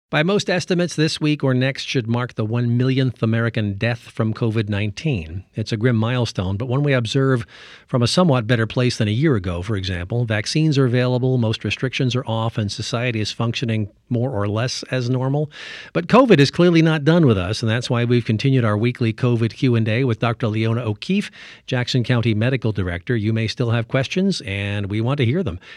By most estimates, this week or next should mark the 1 millionth American death from COVID-19. It's a grim milestone, but one we observe from a somewhat better place than a year ago, for example. Vaccines are available, most restrictions are off, and society is functioning more or less as normal. But COVID is clearly not done with us, and that's why we've continued our weekly COVID Q&A with Dr. Leona O'Keefe, Jackson County Medical Director. You may still have questions, and we want to hear them.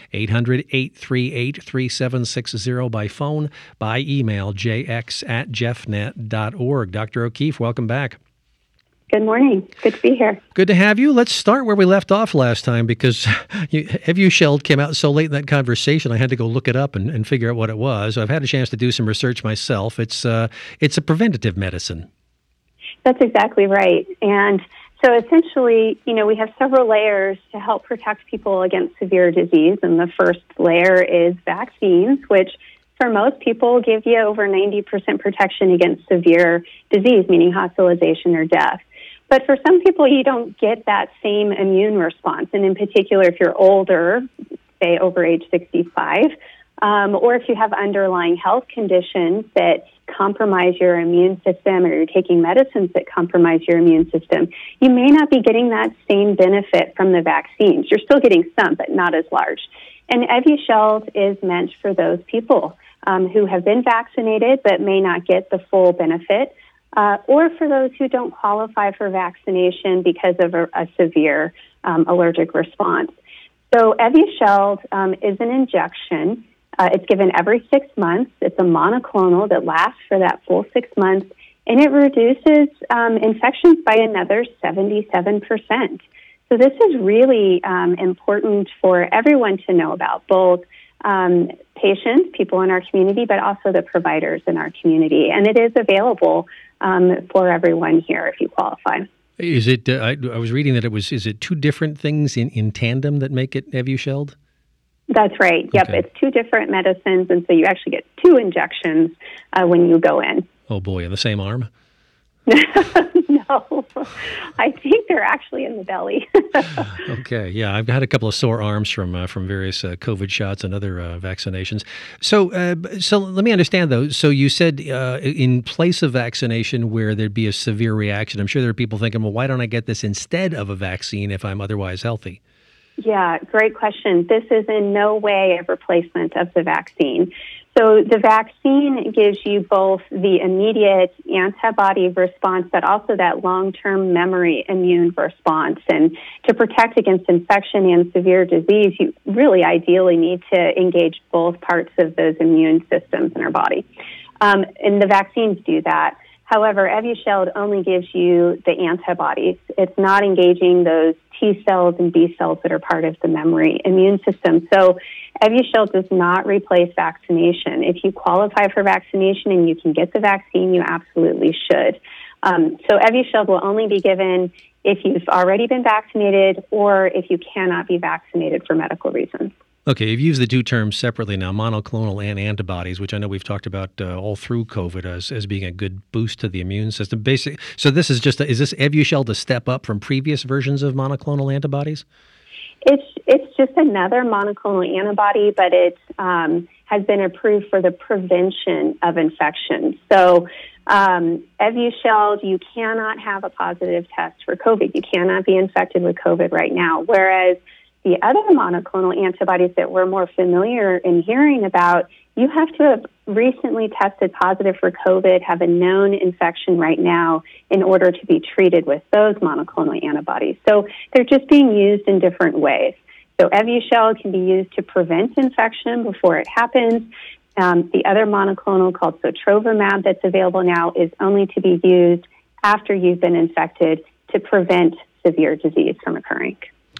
800-838-3760 by phone, by email, jx@jeffnet.org. Dr. O'Keefe, welcome back. Good morning. Good to be here. Good to have you. Let's start where we left off last time because Evusheld came out so late in that conversation, I had to go look it up and figure out what it was. I've had a chance to do some research myself. It's a preventative medicine. That's exactly right. And so essentially, we have several layers to help protect people against severe disease. And the first layer is vaccines, which for most people give you over 90% protection against severe disease, meaning hospitalization or death. But for some people, you don't get that same immune response. And in particular, if you're older, say over age 65, or if you have underlying health conditions that compromise your immune system or you're taking medicines that compromise your immune system, you may not be getting that same benefit from the vaccines. You're still getting some, but not as large. And Evusheld is meant for those people who have been vaccinated but may not get the full benefit, or for those who don't qualify for vaccination because of a severe allergic response. So Evusheld is an injection. It's given every 6 months. It's a monoclonal that lasts for that full 6 months, and it reduces infections by another 77%. So this is really important for everyone to know about, both patients, people in our community, but also the providers in our community. And it is available for everyone here if you qualify. Is it? I was reading that is it two different things in tandem that make it Evusheld? That's right. Yep, Okay. It's two different medicines, and so you actually get 2 injections when you go in. Oh boy, in the same arm? No, I think they're actually in the belly. Okay, yeah, I've had a couple of sore arms from various COVID shots and other vaccinations. So let me understand though. So you said in place of vaccination where there'd be a severe reaction, I'm sure there are people thinking, well, why don't I get this instead of a vaccine if I'm otherwise healthy? Yeah, great question. This is in no way a replacement of the vaccine. So the vaccine gives you both the immediate antibody response, but also that long-term memory immune response. And to protect against infection and severe disease, you really ideally need to engage both parts of those immune systems in our body. And the vaccines do that. However, Evusheld only gives you the antibodies. It's not engaging those T cells and B cells that are part of the memory immune system. So Evusheld does not replace vaccination. If you qualify for vaccination and you can get the vaccine, you absolutely should. So Evusheld will only be given if you've already been vaccinated or if you cannot be vaccinated for medical reasons. Okay, you've used the two terms separately now, monoclonal and antibodies, which I know we've talked about all through COVID as being a good boost to the immune system. So this is is this Evusheld a step up from previous versions of monoclonal antibodies? It's just another monoclonal antibody, but it has been approved for the prevention of infection. So Evusheld, you cannot have a positive test for COVID. You cannot be infected with COVID right now, whereas the other monoclonal antibodies that we're more familiar in hearing about, you have to have recently tested positive for COVID, have a known infection right now in order to be treated with those monoclonal antibodies. So they're just being used in different ways. So Evusheld can be used to prevent infection before it happens. The other monoclonal called Sotrovimab that's available now is only to be used after you've been infected to prevent severe disease from occurring.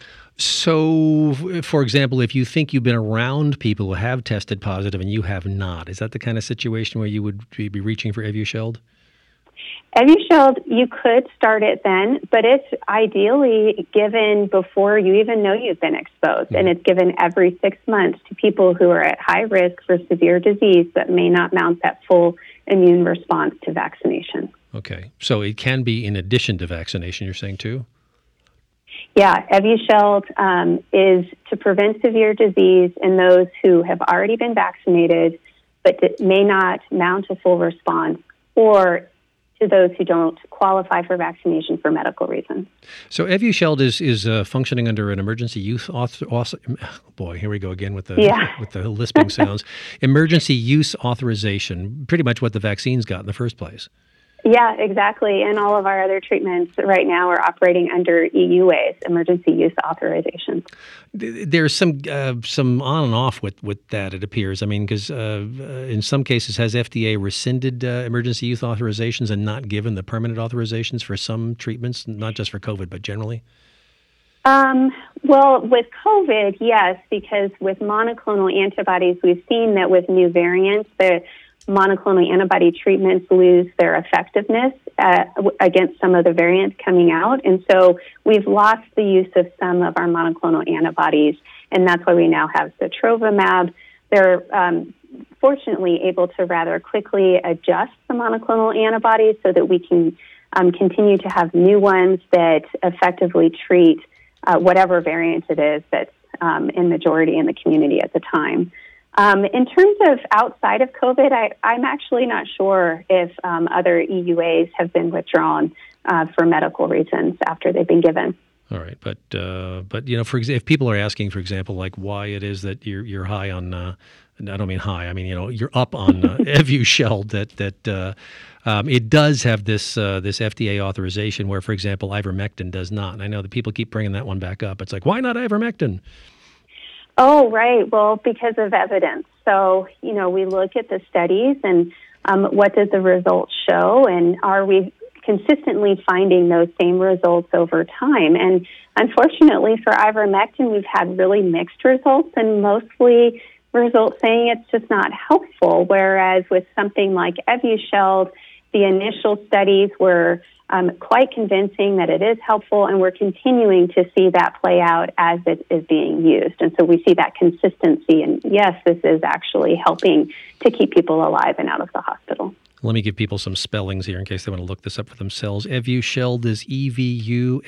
So, for example, if you think you've been around people who have tested positive and you have not, is that the kind of situation where you would be reaching for Evusheld? Evusheld, you could start it then, but it's ideally given before you even know you've been exposed, and it's given every 6 months to people who are at high risk for severe disease but may not mount that full immune response to vaccination. Okay, so it can be in addition to vaccination, you're saying too? Yeah, Evusheld is to prevent severe disease in those who have already been vaccinated but may not mount a full response, or to those who don't qualify for vaccination for medical reasons. So Evusheld is functioning under an emergency use boy, here we go again with the lisping sounds. Emergency use authorization, pretty much what the vaccines got in the first place. Yeah, exactly. And all of our other treatments right now are operating under EUAs, emergency use authorizations. There's some on and off with that, it appears. I mean, because in some cases, has FDA rescinded emergency use authorizations and not given the permanent authorizations for some treatments, not just for COVID, but generally? Well, with COVID, yes, because with monoclonal antibodies, we've seen that with new variants, the monoclonal antibody treatments lose their effectiveness against some of the variants coming out. And so we've lost the use of some of our monoclonal antibodies, and that's why we now have sotrovimab. They're fortunately able to rather quickly adjust the monoclonal antibodies so that we can continue to have new ones that effectively treat whatever variant it is that's in majority in the community at the time. In terms of outside of COVID, I'm actually not sure if other EUAs have been withdrawn for medical reasons after they've been given. All right, but if people are asking, for example, like why it is that you're high on, I don't mean high, I mean you're up on Evusheld, that it does have this FDA authorization where, for example, ivermectin does not. And I know that people keep bringing that one back up. It's like, why not ivermectin? Oh, right. Well, because of evidence. So, we look at the studies and what does the results show, and are we consistently finding those same results over time? And unfortunately for ivermectin, we've had really mixed results, and mostly results saying it's just not helpful, whereas with something like Evusheld, the initial studies were quite convincing that it is helpful, and we're continuing to see that play out as it is being used. And so we see that consistency, and yes, this is actually helping to keep people alive and out of the hospital. Let me give people some spellings here in case they want to look this up for themselves. Evusheld is Evusheld,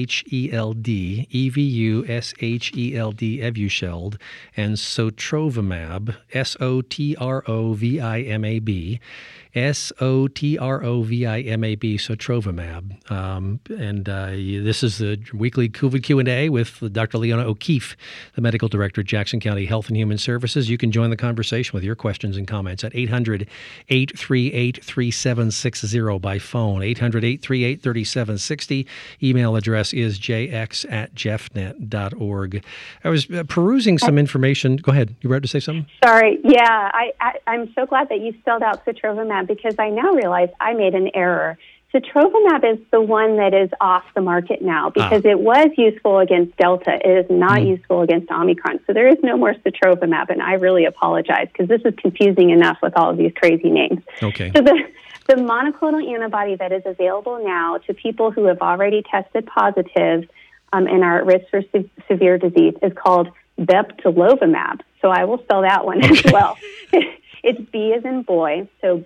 Evusheld, Evusheld, and sotrovimab, Sotrovimab, Sotrovimab, sotrovimab. This is the weekly COVID Q&A with Dr. Leona O'Keefe, the medical director at Jackson County Health and Human Services. You can join the conversation with your questions and comments at 800-838-3760 by phone, 800-838-3760. Email address is jx@jeffnet.org. I was perusing some information. Go ahead. You were about to say something? Sorry. Yeah, I'm so glad that you spelled out sotrovimab, because I now realize I made an error. Sotrovimab is the one that is off the market now because it was useful against Delta. It is not useful against Omicron. So there is no more sotrovimab, and I really apologize because this is confusing enough with all of these crazy names. Okay. So the monoclonal antibody that is available now to people who have already tested positive and are at risk for severe disease is called bebtelovimab. So I will spell that one as well. It's B as in boy, so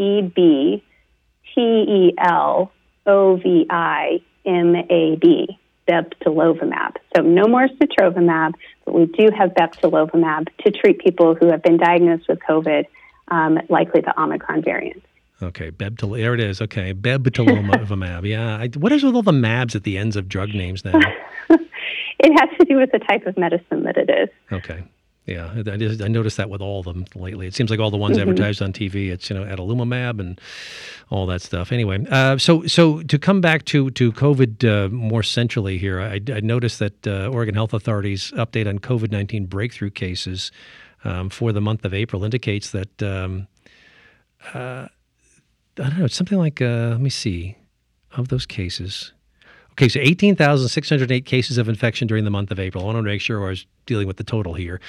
BEBTELOVIMAB, bebtelovimab. So no more sotrovimab, but we do have bebtelovimab to treat people who have been diagnosed with COVID, likely the Omicron variant. Okay, there it is. Okay, bebtelovimab. Yeah, what is with all the mabs at the ends of drug names now? It has to do with the type of medicine that it is. Okay. Yeah, I noticed that with all of them lately. It seems like all the ones advertised on TV, it's adalimumab and all that stuff. Anyway, so to come back to COVID more centrally here, I noticed that Oregon Health Authority's update on COVID-19 breakthrough cases for the month of April indicates that I don't know, it's something like let me see, of those cases. Okay, so 18,608 cases of infection during the month of April. I want to make sure I was dealing with the total here.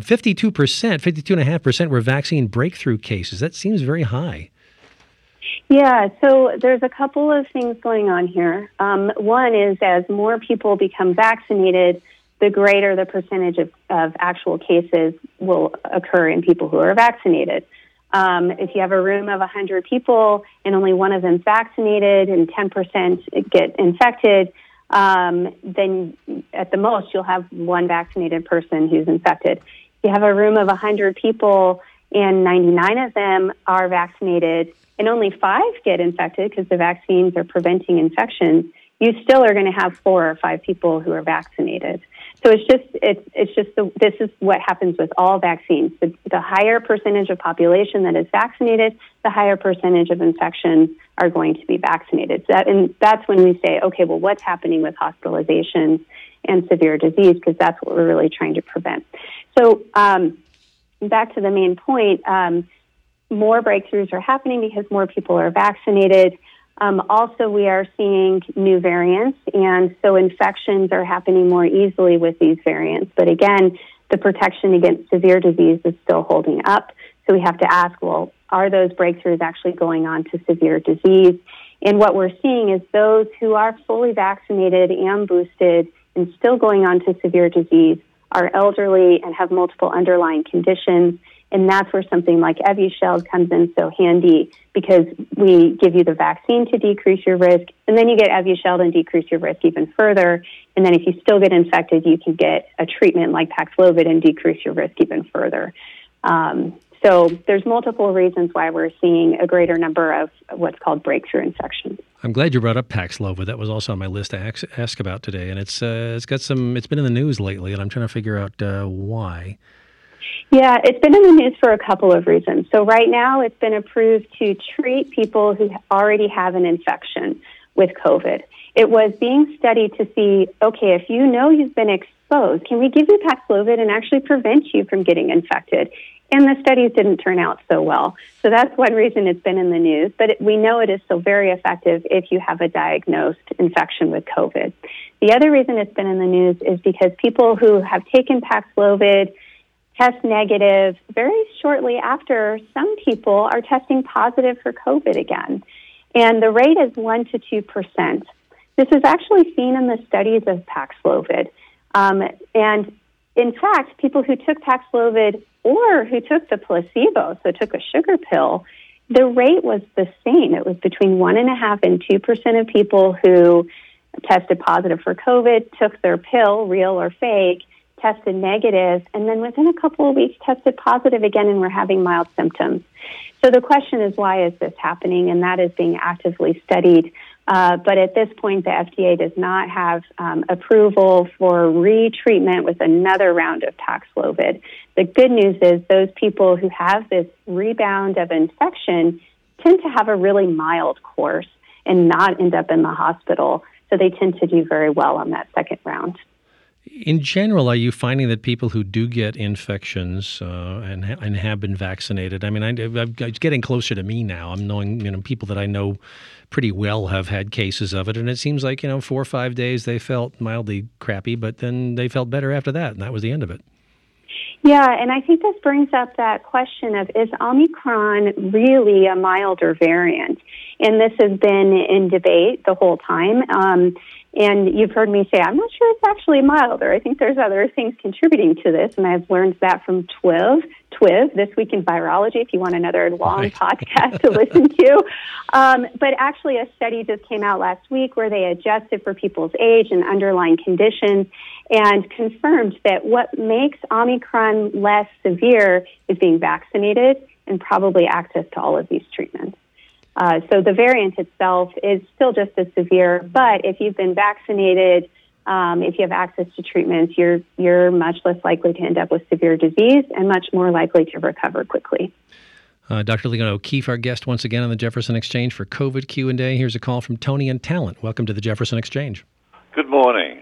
52.5% were vaccine breakthrough cases. That seems very high. Yeah, so there's a couple of things going on here. One is as more people become vaccinated, the greater the percentage of actual cases will occur in people who are vaccinated. If you have a room of 100 people and only one of them's vaccinated and 10% get infected, then at the most you'll have one vaccinated person who's infected. If you have a room of 100 people and 99 of them are vaccinated, and only 5 get infected because the vaccines are preventing infections, you still are going to have 4 or 5 people who are vaccinated. So this is what happens with all vaccines. The higher percentage of population that is vaccinated, the higher percentage of infections are going to be vaccinated. And that's when we say, okay, well, what's happening with hospitalizations and severe disease? Because that's what we're really trying to prevent. So back to the main point, more breakthroughs are happening because more people are vaccinated. Also, we are seeing new variants, and so infections are happening more easily with these variants. But again, the protection against severe disease is still holding up. So we have to ask, well, are those breakthroughs actually going on to severe disease? And what we're seeing is those who are fully vaccinated and boosted and still going on to severe disease are elderly and have multiple underlying conditions. And that's where something like Evusheld comes in so handy, because we give you the vaccine to decrease your risk, and then you get Evusheld and decrease your risk even further. And then if you still get infected, you can get a treatment like Paxlovid and decrease your risk even further. So there's multiple reasons why we're seeing a greater number of what's called breakthrough infections. I'm glad you brought up Paxlovid. That was also on my list to ask about today, and it's been in the news lately, and I'm trying to figure out why. Yeah, it's been in the news for a couple of reasons. So right now it's been approved to treat people who already have an infection with COVID. It was being studied to see, okay, if you know you've been exposed, can we give you Paxlovid and actually prevent you from getting infected? And the studies didn't turn out so well. So that's one reason it's been in the news. But we know it is still very effective if you have a diagnosed infection with COVID. The other reason it's been in the news is because people who have taken Paxlovid test negative very shortly after. Some people are testing positive for COVID again. And the rate is 1 to 2%. This is actually seen in the studies of Paxlovid. And in fact, people who took Paxlovid or who took the placebo, so took a sugar pill, the rate was the same. It was between 1.5% and 2% of people who tested positive for COVID, took their pill, real or fake, tested negative, and then within a couple of weeks tested positive again and were having mild symptoms. So the question is, why is this happening? And that is being actively studied. But at this point, the FDA does not have approval for retreatment with another round of Paxlovid. The good news is those people who have this rebound of infection tend to have a really mild course and not end up in the hospital. So they tend to do very well on that second round. In general, are you finding that people who do get infections and have been vaccinated? I mean, it's getting closer to me now. I'm knowing, people that I know pretty well have had cases of it, and it seems like 4 or 5 days they felt mildly crappy, but then they felt better after that, and that was the end of it. Yeah, and I think this brings up that question of, is Omicron really a milder variant? And this has been in debate the whole time. And you've heard me say, I'm not sure it's actually milder. I think there's other things contributing to this, and I've learned that from TWIV, This Week in Virology, if you want another long podcast to listen to. But actually, a study just came out last week where they adjusted for people's age and underlying conditions and confirmed that what makes Omicron less severe is being vaccinated and probably access to all of these treatments. So the variant itself is still just as severe, but if you've been vaccinated, if you have access to treatments, you're much less likely to end up with severe disease and much more likely to recover quickly. Dr. Leon O'Keefe, our guest once again on the Jefferson Exchange for COVID Q&A. Here's a call from Tony in Talent. Welcome to the Jefferson Exchange. Good morning.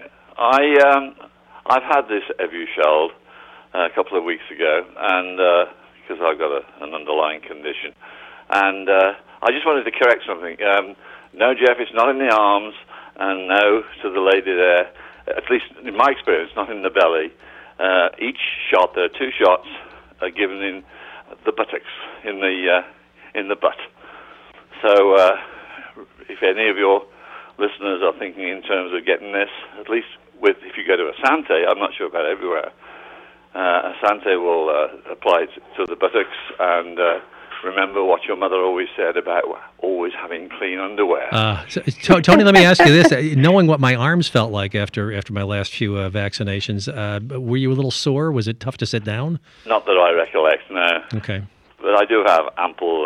I've had this Evusheld a couple of weeks ago, and because I've got an underlying condition, and I just wanted to correct something. No, Jeff, it's not in the arms, and no to the lady there, at least in my experience, not in the belly. Each shot, there are 2 shots, are given in the buttocks, in the butt. So if any of your listeners are thinking in terms of getting this, at least if you go to Asante, I'm not sure about everywhere, Asante will apply it to the buttocks, and remember what your mother always said about always having clean underwear. Tony, let me ask you this. Knowing what my arms felt like after my last few vaccinations, were you a little sore? Was it tough to sit down? Not that I recollect, no. Okay. but I do have ample.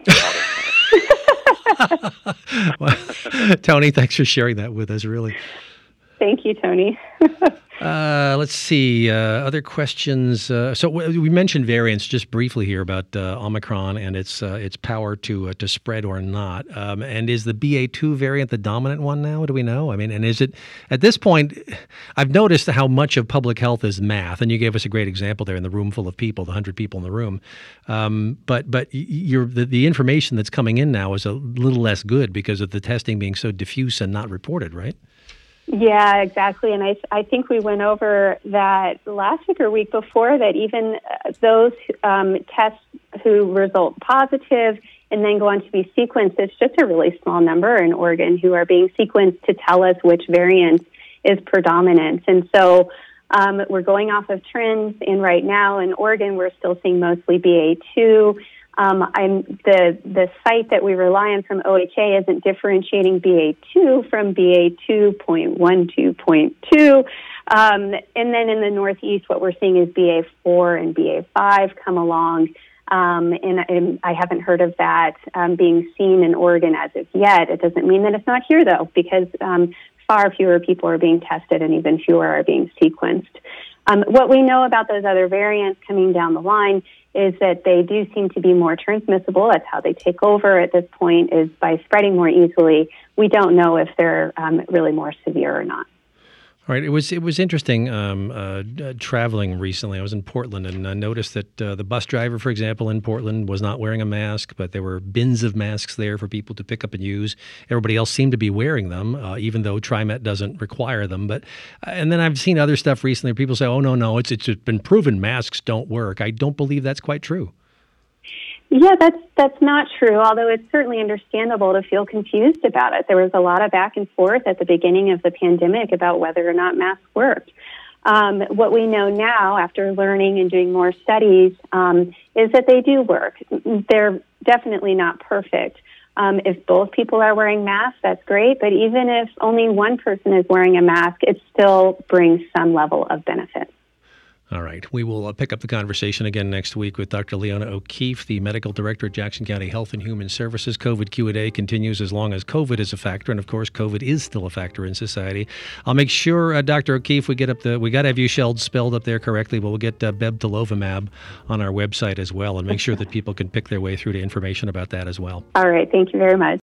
Well, Tony, thanks for sharing that with us, really. Thank you, Tony. Let's see. Other questions. So we mentioned variants just briefly here about Omicron and its power to spread or not. And is the BA2 variant the dominant one now? Do we know? I mean, and is it at this point? I've noticed how much of public health is math, and you gave us a great example there in the room full of people, the 100 people in the room. But the information that's coming in now is a little less good because of the testing being so diffuse and not reported, right? Yeah, exactly. And I think we went over that last week or week before, that even those tests who result positive and then go on to be sequenced, it's just a really small number in Oregon who are being sequenced to tell us which variant is predominant. And so we're going off of trends, and right now in Oregon, we're still seeing mostly BA2. The site that we rely on from OHA isn't differentiating BA2 from BA2.12.2. And then in the Northeast, what we're seeing is BA4 and BA5 come along. And I haven't heard of that being seen in Oregon as of yet. It doesn't mean that it's not here, though, because far fewer people are being tested and even fewer are being sequenced. What we know about those other variants coming down the line is that they do seem to be more transmissible. That's how they take over at this point, is by spreading more easily. We don't know if they're really more severe or not. All right. It was interesting traveling recently. I was in Portland, and I noticed that the bus driver, for example, in Portland was not wearing a mask, but there were bins of masks there for people to pick up and use. Everybody else seemed to be wearing them, even though TriMet doesn't require them. But and then I've seen other stuff recently where people say, "Oh no, it's been proven masks don't work." I don't believe that's quite true. Yeah, that's not true, although it's certainly understandable to feel confused about it. There was a lot of back and forth at the beginning of the pandemic about whether or not masks worked. What we know now, after learning and doing more studies, is that they do work. They're definitely not perfect. If both people are wearing masks, that's great, but even if only one person is wearing a mask, it still brings some level of benefit. All right. We will pick up the conversation again next week with Dr. Leona O'Keefe, the medical director at Jackson County Health and Human Services. COVID Q&A continues as long as COVID is a factor, and of course, COVID is still a factor in society. I'll make sure, Dr. O'Keefe, we got to have Evusheld spelled up there correctly, but we'll get bebtelovimab on our website as well, and make sure that people can pick their way through to information about that as well. All right. Thank you very much.